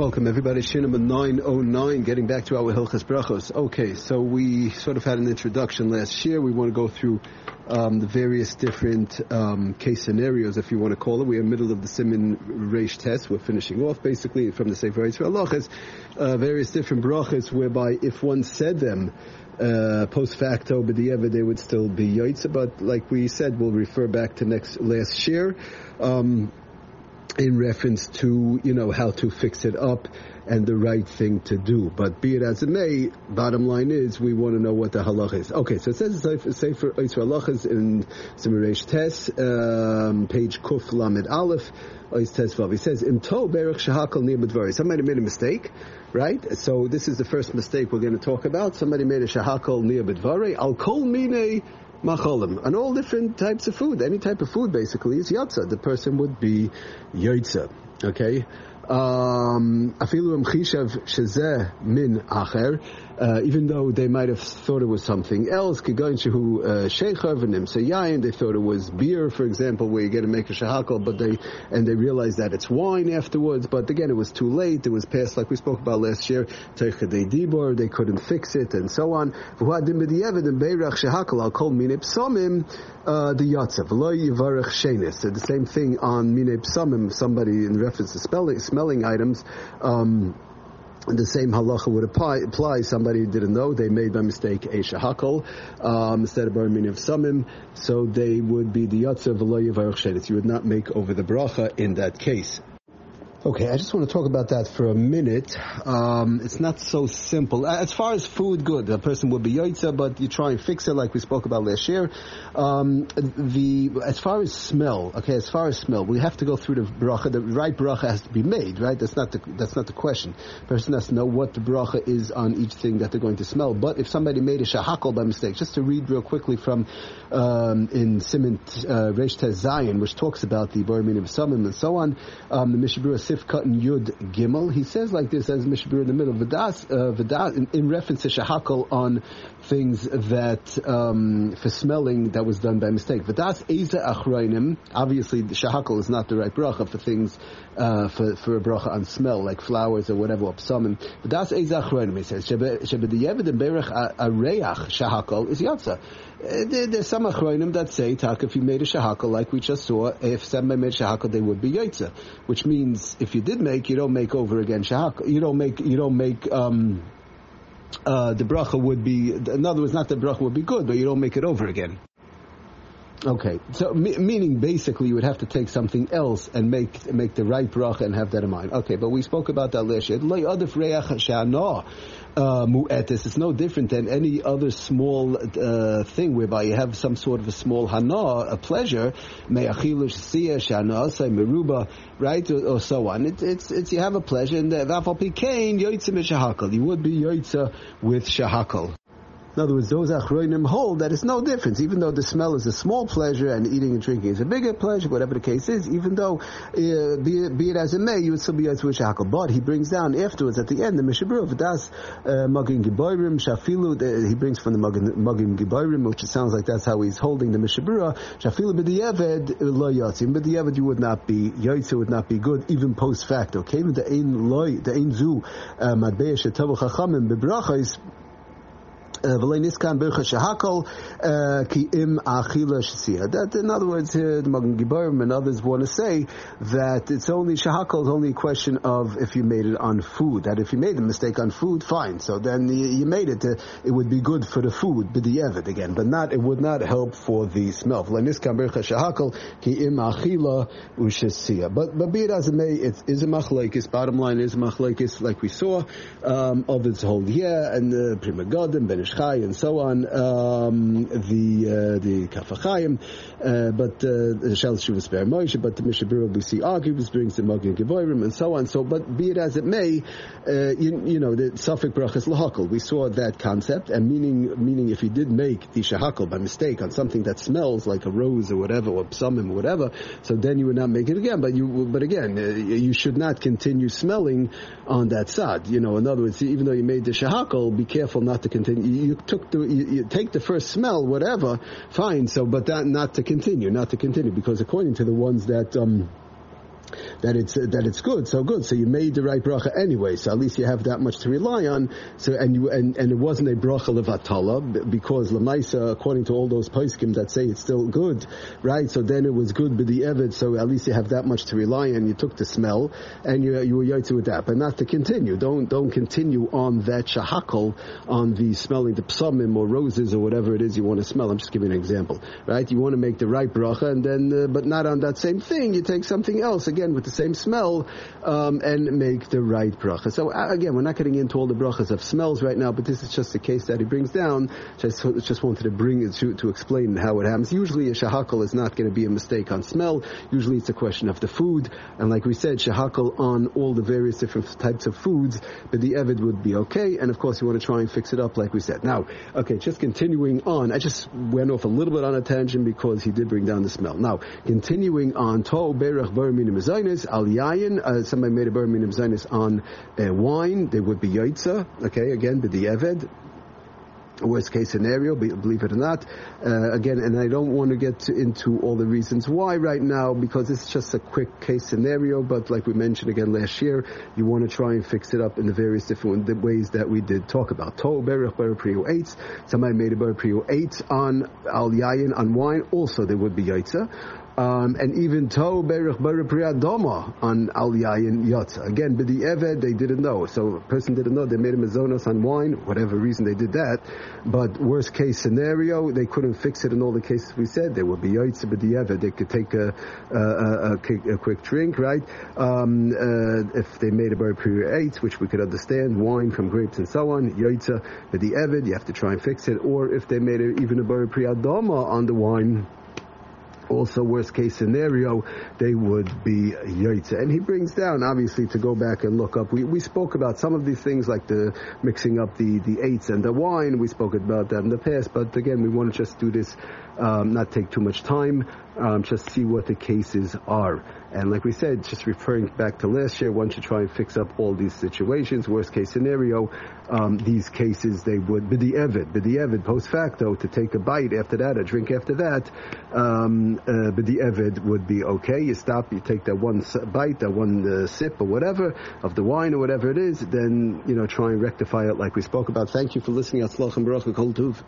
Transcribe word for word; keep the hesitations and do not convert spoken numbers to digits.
Welcome everybody, Shir number nine oh nine, getting back to our Hilchas Brachos. Okay, so we sort of had an introduction last year. We want to go through um, the various different um, case scenarios, if you want to call it. We are in the middle of the Siman Reish test. We're finishing off basically from the Sefer Yitzra Halachas, uh, various different brachos whereby if one said them uh, post facto, b'di'evad, they would still be Yaitza, but like we said, we'll refer back to next last year. Um, in reference to, you know, how to fix it up and the right thing to do. But be it as it may, bottom line is we want to know what the halach is. Okay, so it says Sefer Yitzra Halachas in Siman Reish Tes, um, page Kuf Lamed Aleph, He says, Im to berach shehakol niyeh b'dvarei. Somebody made a mistake, right? So this is the first mistake we're going to talk about. Somebody made a shehakol niyeh b'dvarei. Al kol minei macholim, and all different types of food. Any type of food basically is yatsa. The person would be yotza. Okay? Um, afilu im chishav shezeh min acher, even though they might have thought it was something else. Kigayin shehu sheikhav v'nim seyayin. They thought it was beer, for example, where you get to make a shehakol, but they and they realized that it's wine afterwards. But again, it was too late. It was past, like we spoke about last year. Teichadei dibor. They couldn't fix it, and so on. V'huadim b'di'evad and beirach shehakol al kol minei psamim the yatzav v'lo yivarach shenis. So the same thing on minei psamim. Somebody in reference to spelling. Smelling items, um, the same halacha would apply. apply. Somebody didn't know, they made by mistake a shehakol um, instead of barmin of samim, so they would be the yatzav v'lo yivarach shenis. You would not make over the bracha in that case. Okay, I just want to talk about that for a minute. Um, it's not so simple. As far as food, good. The person would be yoitza, but you try and fix it like we spoke about last year. Um, the as far as smell, okay, as far as smell, we have to go through the bracha. The right bracha has to be made, right? That's not the that's not the question. The person has to know what the bracha is on each thing that they're going to smell. But if somebody made a shehakol by mistake, just to read real quickly from um, in Siman uh, Reish Tes Zayin, which talks about the barmin of samim and so on, um, the Mishnah Berurah Sifkat and Yud Gimel, he says like this, as Mishnah Berurah in the middle, V'das, uh, V'das, in, in reference to shehakol on things that, um, for smelling that was done by mistake. V'das Eza Achroinim, obviously the shehakol is not the right bracha for things, uh, for, for a bracha on smell, like flowers or whatever, or psamim. V'das Eza Achroinim, he says, Shebedi'evad and Berach Areach shehakol is yatsa. There, there's some achroinim that say, tak, if you made a shehakol, like we just saw, if somebody made shehakol, they would be yotza. Which means, if you did make, you don't make over again shehakol. You don't make, you don't make, um, uh, the bracha would be, in other words, not the bracha would be good, but you don't make it over again. Okay, so me- meaning basically you would have to take something else and make make the right bracha and have that in mind. Okay, but we spoke about that last year. Uh, mu'etis. It's no different than any other small uh, thing whereby you have some sort of a small hana, a pleasure, me'achilu sh'siyah shana say meruba, right, or, or so on. It, it's it's you have a pleasure, and v'afal pikein yoitza mishahakol. You would be yoitza with shahakol. In other words, those achroinim hold that it's no difference, even though the smell is a small pleasure and eating and drinking is a bigger pleasure, whatever the case is, even though, uh, be, it, be it as it may, you would still be yoitza with shahakol. But he brings down afterwards, at the end, the Mishnah Berurah, V'das Magin Giborim, Shafilu, he brings from the Magin Giborim, which sounds like that's how he's holding the Mishnah Berurah, Shafilu b'di'evad lo yotzim. B'di'evad you would not be, yoitza would not be good, even post facto. Okay, the ein loy, the ein zu, madbeya shetavu chachamim, bebrachos, that in other words, here the Magen Giborim and others want to say that it's only shehakol is only a question of if you made it on food. That if you made a mistake on food, fine. So then you, you made it. To, it would be good for the food, b'di'evad again, but not. It would not help for the smell. But but be it as it may, it is a machlokes. Bottom line is a machlokes, like we saw. Um, of its hold yeah, and the Prima Godim, Ben Chai and so on, um, the uh, the Kafachayim, uh, but the Shel Shuvas Ber Moshe, but the Mishnah Berurah we see argues brings the Magen Giborim and so on. So, but be it as it may, uh, you, you know the Safek Brachas Lahakol. We saw that concept, and meaning meaning if you did make the shehakol by mistake on something that smells like a rose or whatever, or psamim or whatever, so then you would not make it again. But you but again, uh, you should not continue smelling on that sad. You know, in other words, even though you made the shehakol, be careful not to continue. You took the, you, you take the first smell, whatever, fine. So, but that not to continue, not to continue, because according to the ones that um, that it's uh, that it's good, so good. So you made the right bracha anyway. So at least you have that much to rely on. So and you and, and it wasn't a bracha levatala because lemaisa, according to all those poskim that say it's still good, right? So then it was good b'di eved. So at least you have that much to rely on. You took the smell and you you were yotze with that, but not to continue. Don't don't continue on that shahakol on the smelling the psamim or roses or whatever it is you want to smell. I'm just giving an example, right? You want to make the right bracha and then, uh, but not on that same thing. You take something else again with the same smell um, and make the right bracha. So uh, again, we're not getting into all the brachas of smells right now, but this is just a case that he brings down. Just just wanted to bring it to to explain how it happens. Usually a shahakal is not going to be a mistake on smell. Usually it's a question of the food, and like we said, shahakal on all the various different types of foods, but the evid would be okay. And of course, you want to try and fix it up, like we said. Now, okay, just continuing on. I just went off a little bit on a tangent because he did bring down the smell. Now, continuing on, to berach bar minim zaynis al yayin. Uh, somebody made a bar minim zaynis on uh, wine. They would be yaitza. Okay, again, but the eved. Worst case scenario, believe it or not. Uh, again, and I don't want to get to, into all the reasons why right now, because it's just a quick case scenario, but like we mentioned again last year, you want to try and fix it up in the various different ways that we did talk about. To berach bar priu eitz. Somebody made a bar priu eitz on al yayin, on wine. Also, there would be yaitza. Um, and even to berach bar priadoma on al yayin yatza. Again, b'di eved, they didn't know. So a person didn't know. They made a mazonos on wine, whatever reason they did that. But worst case scenario, they couldn't fix it in all the cases we said. There would be yaitza b'di eved. They could take a, a, a, a, a quick drink, right? Um, uh, if they made a bar priu which we could understand, wine from grapes and so on, yaitza b'di eved, you have to try and fix it. Or if they made a, even a bar priadoma on the wine, also, worst case scenario, they would be yaitza. And he brings down, obviously, to go back and look up. We we spoke about some of these things, like the mixing up the, the eights and the wine. We spoke about that in the past. But again, we want to just do this, um, not take too much time, um, just see what the cases are. And like we said, just referring back to last year, one should try and fix up all these situations. Worst case scenario, um, these cases, they would, b'di eved, b'di eved, post facto, to take a bite after that, a drink after that, um, uh, b'di eved would be okay. You stop, you take that one bite, that one uh, sip or whatever, of the wine or whatever it is, then, you know, try and rectify it like we spoke about. Thank you for listening. Atzlach and Baruch Kol Tuv.